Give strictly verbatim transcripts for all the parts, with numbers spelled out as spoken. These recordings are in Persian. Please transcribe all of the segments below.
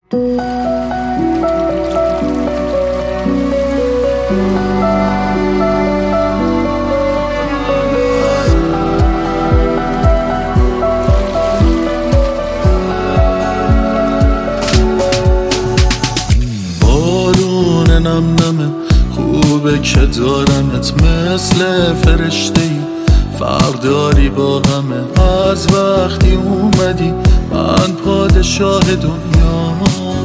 بارون نم نمه خوبه که دارمت مثل فرشته‌ای، فرق داری با همه. از وقتی اومدی من پادشاه دنیا،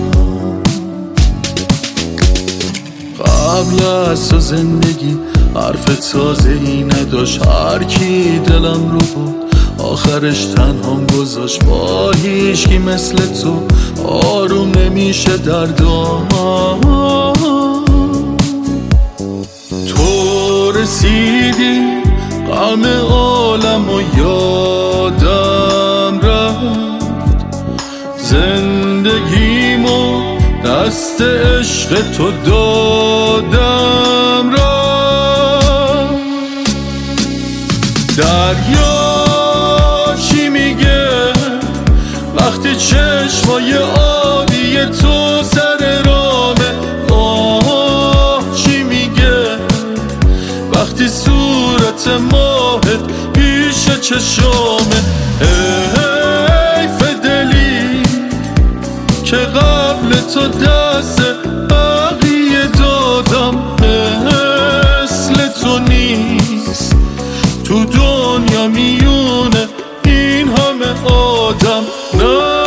قبل از تو زندگی حرف تازه ای نداشت. هر کی دلم رو بود آخرش تنهام گذاشت. با هیچکی مثل تو آروم نمیشه دردام. تو رسیدی غم عالم و یادم رفت، زندگیمو دست عشق تو دادم رفت. دریا چی میگه وقتی چشمای آبی تو سر رامه؟ آه چی میگه وقتی صورت ماهت پیش چشامه؟ حیف دلی که قبل تو دست بقیه دادم. مثل تو نیست تو دنیا میونه این همه آدم. نه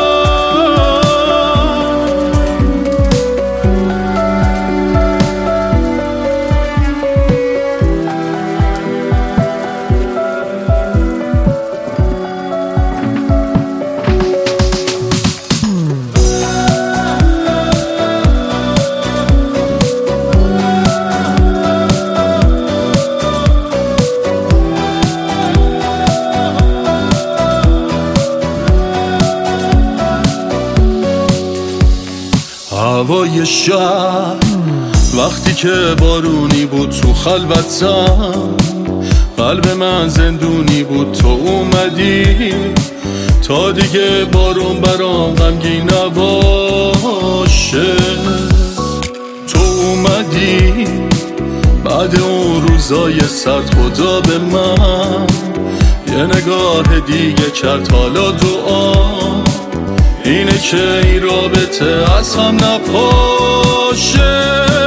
هوای شب وقتی که بارونی بود تو خلوتم، قلب من زندونی بود. تو اومدی تا دیگه بارون برام غمگین نباشه. تو اومدی بعد اون روزای سرد خدا به من یه نگاه دیگه کرد. حالا دعا اینه که این رابطه از هم نپاشه.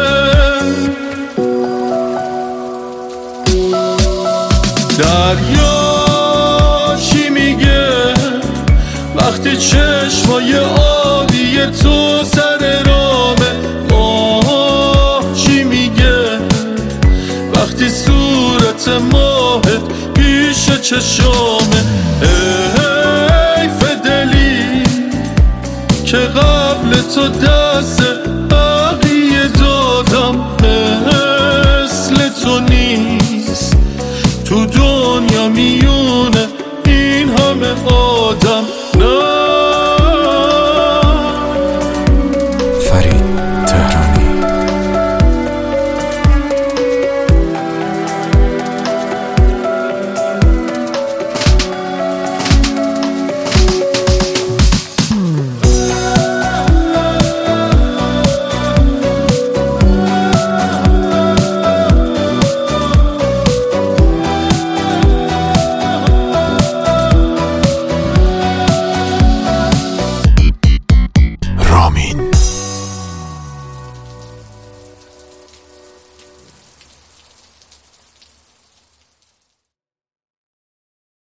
دریا چی میگه وقتی چشمای آبی تو سر رامه؟ آه چی میگه وقتی صورت ماهت پیش چشامه؟ حیف دلی که قبل تو